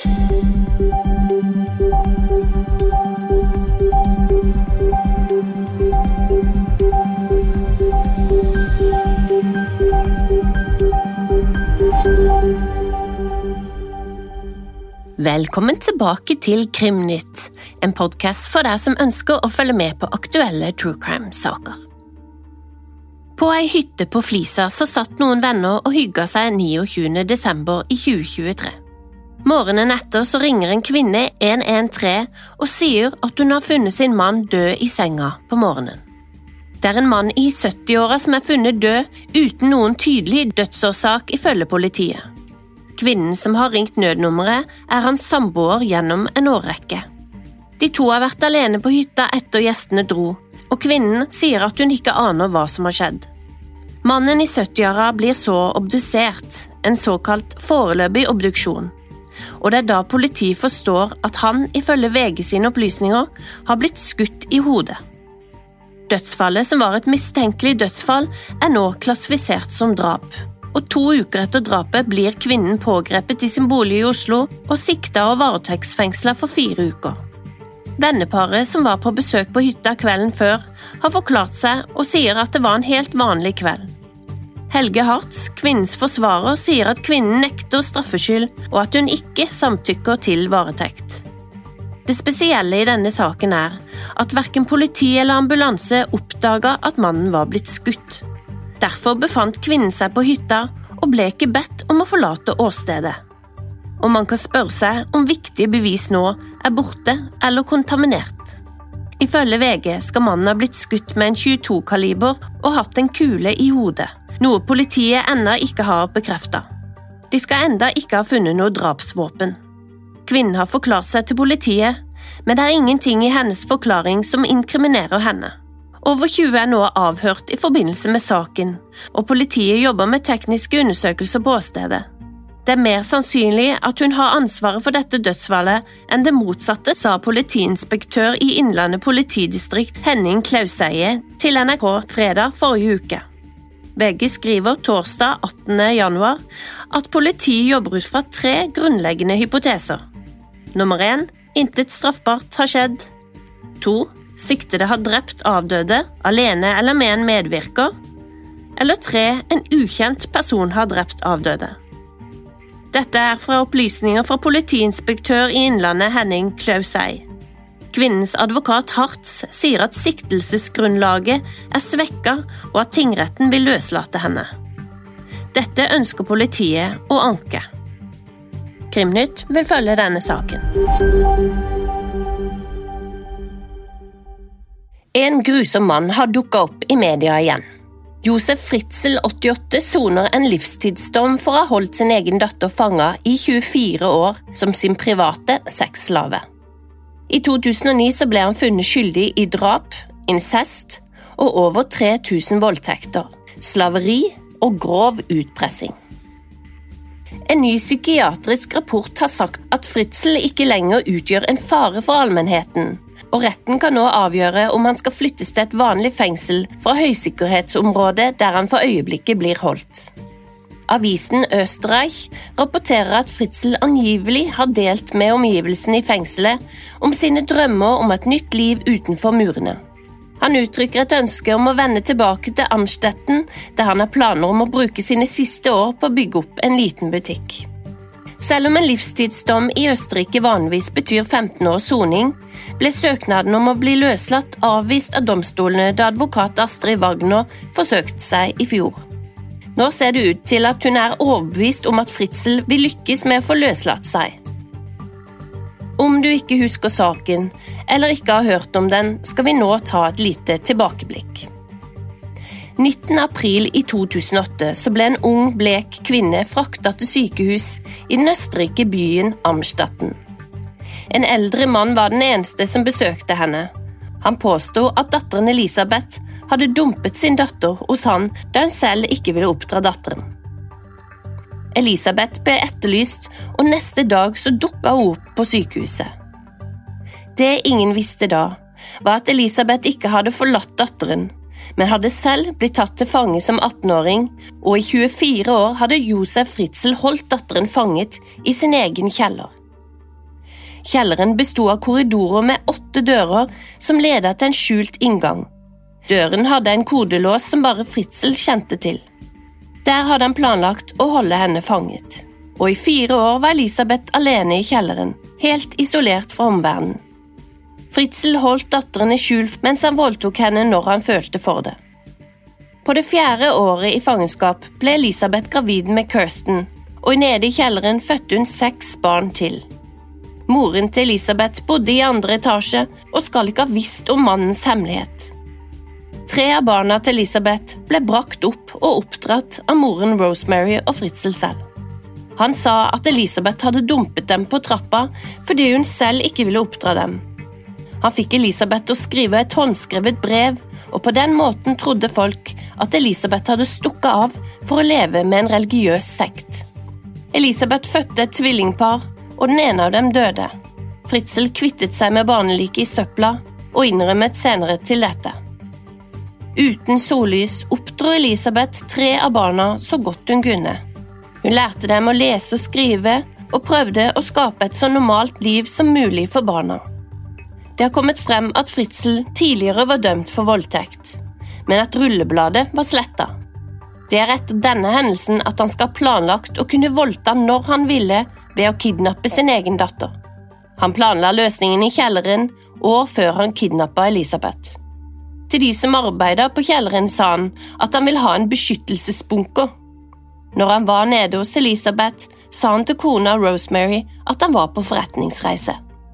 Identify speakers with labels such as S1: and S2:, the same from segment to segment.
S1: Velkommen tilbake til Krimnytt, en podcast for deg som ønsker å følge med på aktuelle true crime-saker. På ei hytte på Flisa så satt noen venner og hygget seg 29. desember i 2023. Morgenen etter så ringer en kvinne 113 og sier at hun har funnet sin mann død i senga på morgenen. Det en mann i 70-åra som funnet død uten noen tydelig dødsårsak ifølge politiet. Kvinnen som har ringt nødnummeret hans samboer gjennom en årrekke. De to har vært alene på hytta etter gjestene dro, og kvinnen sier at hun ikke aner hva som har skjedd. Mannen i 70-åra blir så obdusert, en såkalt foreløpig obduksjon, og det da politiet forstår at han, ifølge VG sine opplysninger, har blitt skutt i hodet. Dødsfallet, som var et mistenkelig dødsfall, nå klassifisert som drap. Og 2 uker etter drapet blir kvinnen pågrepet i sin bolig i Oslo og siktet og varetektsfengslet for 4 uker. Venneparet som var på besøk på hytta kvelden før, har forklart seg og sier at det var en helt vanlig kveld. Helge Hartz, kvinnens forsvarer, sier at kvinnen nekter straffskyld og at hun ikke samtykker til varetekt. Det spesielle i denne saken at hverken politi eller ambulanse oppdaget at mannen var blitt skutt. Derfor befant kvinnen seg på hytta og ble ikke bedt om å forlate åstedet. Og man kan spørre seg om viktige bevis nå borte eller kontaminert. Ifølge VG skal mannen ha blitt skutt med en 22-kaliber og hatt en kule i hodet, noe politiet ennå ikke har bekreftet. De skal enda ikke ha funnet noe drapsvåpen. Kvinnen har forklart seg til politiet, men det ingenting i hennes forklaring som inkriminerer henne. Over 20 nå avhørt i forbindelse med saken, og politiet jobber med tekniske undersøkelser på åstedet. Det mer sannsynlig at hun har ansvaret for dette dødsfallet enn det motsatte, sa politiinspektør i Innlandet politidistrikt Henning Klauseie til NRK fredag forrige uke. VG skriver torsdag 18. januar at politiet jobber ut fra 3 grunnleggende hypoteser. Nummer 1. Intet straffbart har skjedd. 2. Siktede har drept avdøde, alene eller med en medvirker. Eller 3. En ukjent person har drept avdøde. Dette fra opplysninger fra politiinspektør i Innlandet Henning Klauseie. Kvinnens advokat Hartz sier at siktelsesgrunnlaget svekket og at tingretten vil løslate henne. Dette ønsker politiet å anke. Krimnytt vil følge denne saken. En grusom mann har dukket opp i media igjen. Josef Fritzl, 88, soner en livstidsdom for å ha holdt sin egen datter fanget i 24 år som sin private sexslave. I 2009 så ble han funnet skyldig i drap, incest og over 3000 voldtekter, slaveri og grov utpressing. En ny psykiatrisk rapport har sagt at Fritzl ikke lenger utgjør en fare for allmennheten, og retten kan nå avgjøre om han skal flyttes til et vanlig fengsel fra høysikkerhetsområdet der han for øyeblikket blir holdt. Avisen Österreich rapporterer at Fritzl angivelig har delt med omgivelsene i fengselet om sine drømmer om et nytt liv utenfor murene. Han uttrykker et ønske om å vende tilbake til Amstetten, der han har planer om å bruke sine siste år på å bygge opp en liten butikk. Selv om en livstidsdom i Østerrike vanligvis betyr 15 års soning, ble søknaden om å bli løslatt avvist av domstolene da advokat Astrid Wagner forsøkte seg i fjor. Nå ser det ut til at hun overbevist om at Fritzl vil lykkes med å få løslatt seg. Om du ikke husker saken, eller ikke har hørt om den, skal vi nå ta et lite tilbakeblikk. 19. april i 2008 så ble en ung, blek kvinne fraktet til sykehus i den østerrike byen Amstetten. En eldre mann var den eneste som besøkte henne. Han påstod at datteren Elisabeth hadde dumpet sin datter hos han da hun selv ikke ville oppdra datteren. Elisabeth ble etterlyst, og neste dag så dukket hun opp på sykehuset. Det ingen visste da, var at Elisabeth ikke hadde forlatt datteren, men hadde selv blitt tatt til fange som 18-åring, og i 24 år hadde Josef Fritzl holdt datteren fanget i sin egen kjeller. Kjelleren bestod av korridorer med 8 dører som ledet til en skjult inngang. Døren hadde en kodelås som bare Fritzl kjente til. Der hadde han planlagt å holde henne fanget. Og i 4 år var Elisabeth alene i kjelleren, helt isolert fra omverdenen. Fritzl holdt datteren i skjul mens han voldtok henne når han følte for det. På det 4. året i fangenskap ble Elisabeth gravid med Kirsten, og nede i kjelleren fødte hun 6 barn til. Moren til Elisabeth bodde i 2. etasje og skal ikke ha visst om mannens hemmelighet. 3 av barna til Elisabeth ble brakt opp og oppdratt av moren Rosemary og Fritzl selv. Han sa at Elisabeth hadde dumpet dem på trappa fordi hun selv ikke ville oppdra dem. Han fikk Elisabeth til å skrive et håndskrevet brev, og på den måten trodde folk at Elisabeth hadde stukket av for å leve med en religiøs sekt. Elisabeth fødte et tvillingpar, og den ene av dem døde. Fritzl kvittet seg med barneliket i søpla og innrømmet senere til dette. Uten sollys oppdro Elisabeth 3 av barna så godt hun kunne. Hun lærte dem å lese og skrive, og prøvde å skape et så normalt liv som mulig for barna. Det har kommet frem at Fritzl tidligere var dømt for voldtekt, men at rullebladet var slettet. Det er etter denne hendelsen at han skal ha planlagt å kunne voldta når han ville ved å kidnappe sin egen datter. Han planla løsningen i kjelleren og før han kidnappet Elisabeth. Til de som arbeidet på kjelleren sa han at han ville ha en beskyttelsesbunker. Når han var nede hos Elisabeth, sa han til kona Rosemary at han var på forretningsreise.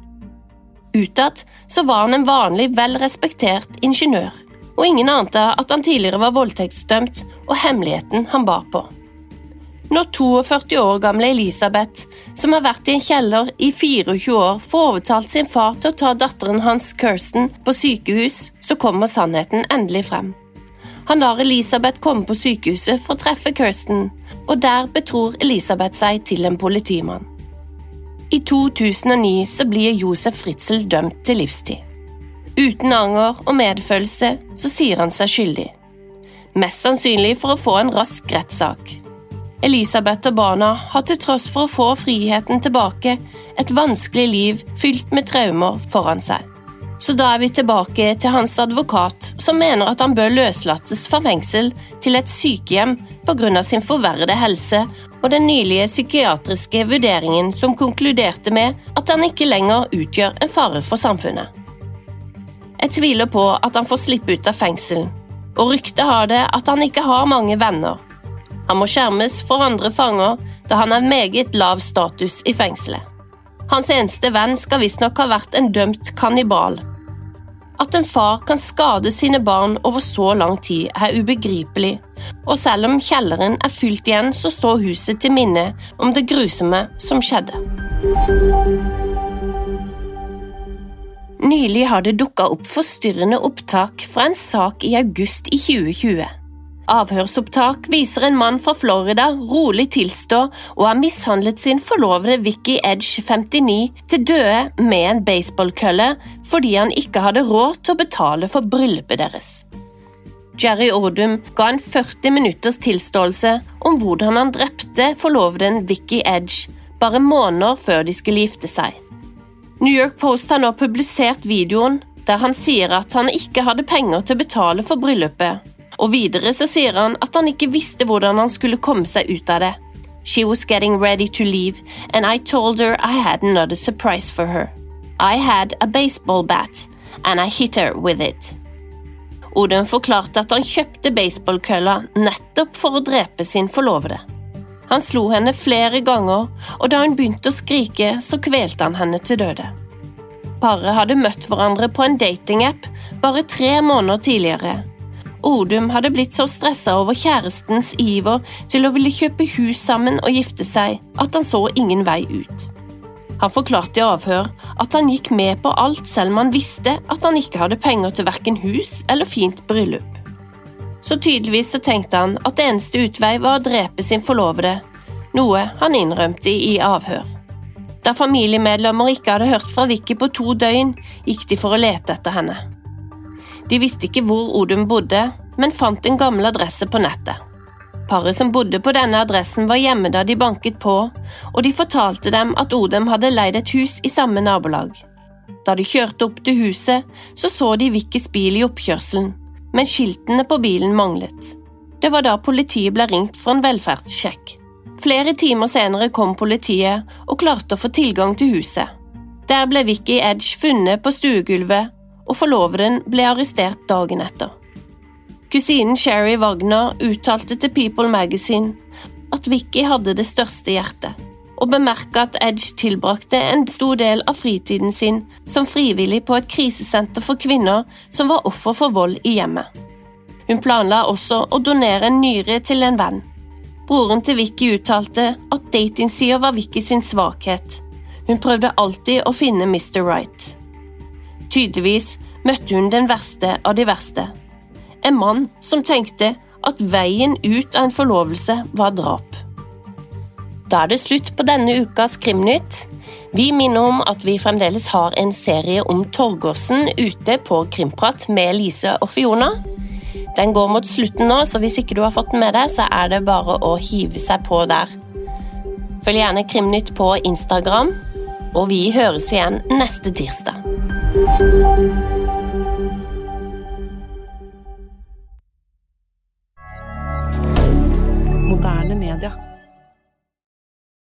S1: Utad så var han en vanlig, velrespektert ingeniør, og ingen ante at han tidligere var voldtektsdømt og hemmeligheten han bar på. Når 42 år gamle Elisabeth, som har vært i en kjeller i 24 år, får overtalt sin far til å ta datteren hans Kirsten på sykehus, så kommer sannheten endelig frem. Han lar Elisabeth komme på sykehuset for å treffe Kirsten, og der betror Elisabeth seg til en politimann. I 2009 så blir Josef Fritzl dømt til livstid. Uten anger og medfølelse så sier han seg skyldig. Mest sannsynlig for å få en rask rettssak. Elisabeth og barna har til tross for å få friheten tilbake et vanskelig liv fylt med traumer foran seg. Så da er vi tilbake til hans advokat, som mener at han bør løslates fra fengsel til et sykehjem på grunn av sin forverrede helse og den nylige psykiatriske vurderingen som konkluderte med at han ikke lenger utgjør en fare for samfunnet. Jeg tviler på at han får slippe ut av fengsel, og ryktet har det at han ikke har mange venner. Han må skjermes for andre fanger, da han har meget lav status i fengselet. Hans eneste venn skal visstnok ha vært en dømt kannibal. At en far kan skade sine barn over så lang tid er ubegripelig, og selv om kjelleren er fylt igjen, så står huset til minne om det grusomme som skjedde. Nylig har det dukket opp forstyrrende opptak fra en sak i august i 2020. Avhørsopptak viser en mann fra Florida rolig tilstå og har mishandlet sin forlovede Vicky Edge 59 til døde med en baseballkølle fordi han ikke hadde råd til å betale for bryllupet deres. Jerry Odom ga en 40 minutters tilståelse om hvordan han drepte forloveden Vicky Edge bare måneder før de skulle gifte seg. New York Post har nå publisert videoen der han sier at han ikke hadde penger til å betale for bryllupet, og videre så sier han at han ikke visste hvordan han skulle komme seg ut av det. She was getting ready to leave, and I told her I had another surprise for her. I had a baseball bat, and I hit her with it. Odom forklarte at han kjøpte baseballkølla nettopp for å drepe sin forlovede. Han slo henne flere ganger, og da hun begynte å skrike, så kvelte han henne til døde. Paret hadde møtt hverandre på en datingapp bare 3 måneder tidligere. Odom hadde blitt så stresset over kjærestens iver til å ville kjøpe hus sammen og gifte seg, at han så ingen vei ut. Han forklarte i avhør at han gikk med på alt selv om han visste at han ikke hadde penger til hverken hus eller fint bryllup. Så tydeligvis så tenkte han at det eneste utvei var å drepe sin forlovede, noe han innrømte i avhør. Da familiemedlemmer ikke hadde hørt fra Vicky på 2 døgn, gikk de for å lete etter henne. De visste ikke hvor Odom bodde, men fant en gammel adresse på nettet. Paret som bodde på denne adressen var hjemme da de banket på, og de fortalte dem at Odem hadde leid et hus i samme nabolag. Da de kjørte opp til huset, så de Vickys bil i oppkjørselen, men skiltene på bilen manglet. Det var da politiet ble ringt for en velferdssjekk. Flere timer senere kom politiet og klarte å få tilgang til huset. Der ble Vicky Edge funnet på stuegulvet, og forloveden ble arrestert dagen etter. Kusinen Sherry Wagner uttalte til People Magazine at Vicky hadde det største hjertet, og bemerket at Edge tilbrakte en stor del av fritiden sin som frivillig på et krisesenter for kvinner som var offer for vold i hjemmet. Hun planla også å donere en nyre til en venn. Broren til Vicky uttalte at datingsider var Vicky sin svakhet. Hun prøvde alltid å finne Mr. Right. Tydeligvis møtte hun den verste av de verste. En mann som tenkte at veien ut av en forlovelse var drap. Da det slutt på denne ukas Krimnytt. Vi minner om at vi fremdeles har en serie om Torgersen ute på Krimprat med Lise og Fiona. Den går mot slutten nå, så hvis ikke du har fått den med deg, så det bare å hive seg på der. Følg gjerne Krimnytt på Instagram, og vi høres igjen neste tirsdag.
S2: Moderne media.